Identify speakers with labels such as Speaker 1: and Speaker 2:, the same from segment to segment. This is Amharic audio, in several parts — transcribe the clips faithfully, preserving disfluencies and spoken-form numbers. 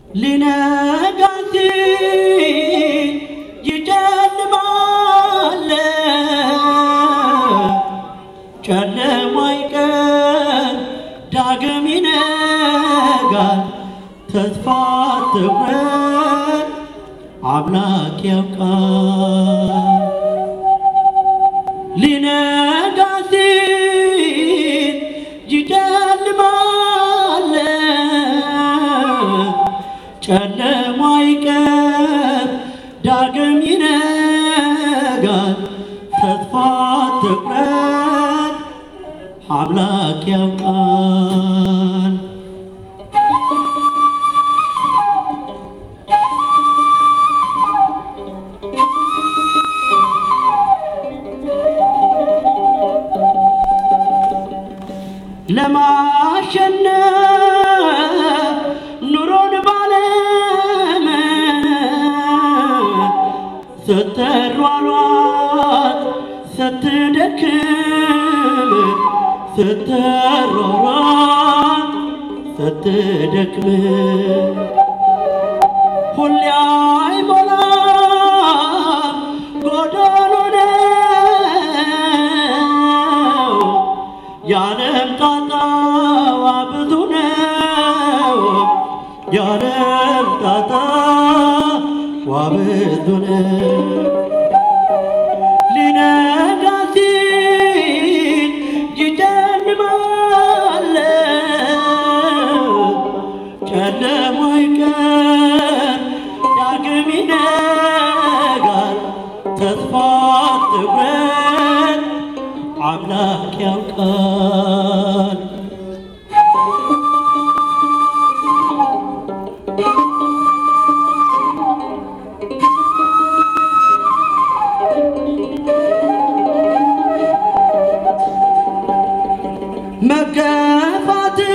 Speaker 1: ሊነጋ ሲል ይጨልማል ጨለማው አይቀር ዳግም ይነጋል ተስፋ አትቁረጥ አምላክ ያውቃል ሊነጋ ሲል ይጨልማል ጨለማው አይቀር ዳግም ይነጋል ተስፋ አትቁረጥ አምላክ ያውቃል ለማሸነፍ ኑሮን ባለም ስትሯሯጥ ስትደክም ስትሯሯጥ ስትደክም ሁሌ አይሞላም ጎዶሎ ነው የዓለም ጣጣዋ ብዙ ነው የዓለም ጣጣዋ ብዙ ነው ሊነጋ ሲል ይጨልማል ጨለማው አይቀር ዳግም ይነጋል ተስፋ አትቁረጥ አምላክ ያውቃል መገፋት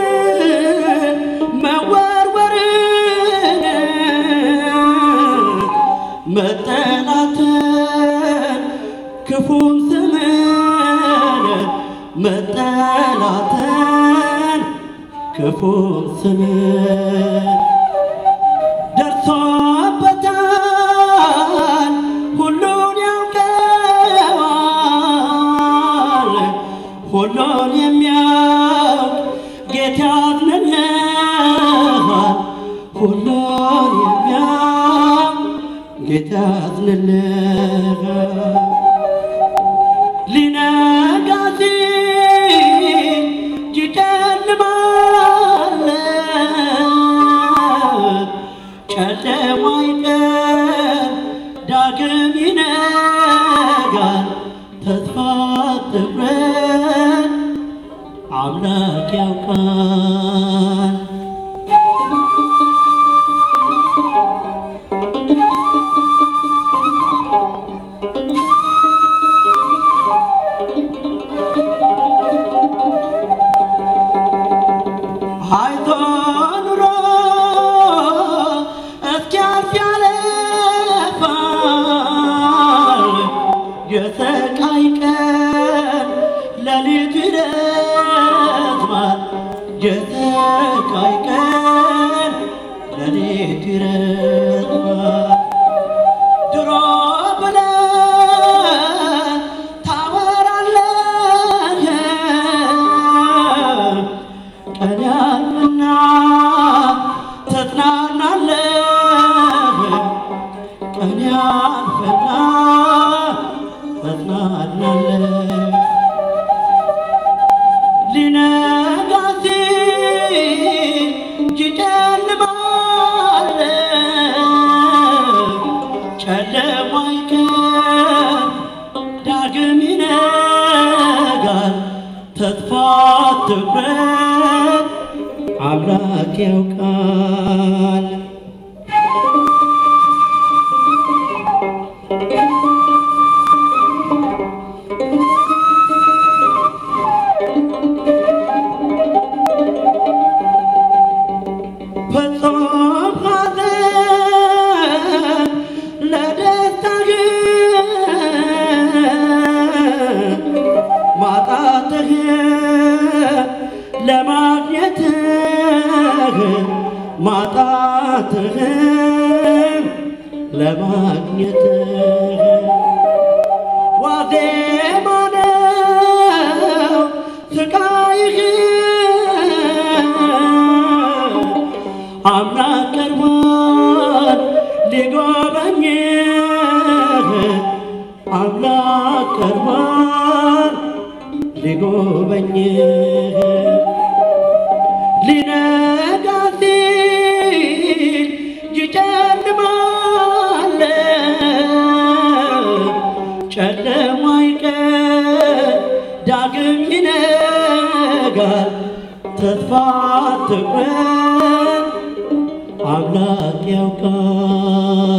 Speaker 1: መወርወርን መጠላትን ክፉን ስምን መጠላትን ክፉን ስምን ደርሶበታል ሁሉን ያውቀዋል ሁሉን የሚያውቅ ጌታ ያዝንልሃል ሁሉን የሚያውቅ ጌታ ያዝንልሃል ሊነጋ ሲል ይጨልማል ጨለማው አይቀር ዳግም ይነጋል ተስፋ አትቁረጥ አምላክ ያውቃል አይቶ ኑሮ እስኪያልፍ ያለፋል የስቃይ ቀን ሌሊት ይረዝማል የስቃይ ቀን ሌሊት ይረዝማል ድሮ ብለህ ታወራለህ ቀን ያልፍና ትጽናናለህ ቀን ያልፍና ትጽናናለህ ሊነጋ ሲል ይጨልማል ጨለማው አይቀር ዳግም ይነጋል ተስፋ አትቁረጥ አምላክ ያውቃል ፍጹም ሐዘን ለደስታ ማጣትህ ለማግኘትህ ማጣት ጥፋትህን ለማግኘትህ ዋዜማ ነው ስቃይህ አምላክ ቀርቧል ሊጎበኝህ አምላክ ቀርቧል ሊጎበኝህ ሊነጋ ሲል ይጨልማል ጨለማ አይቀር ዳግም ይነጋል ተስፋ አትቁረጥ አምላክ ያውቃል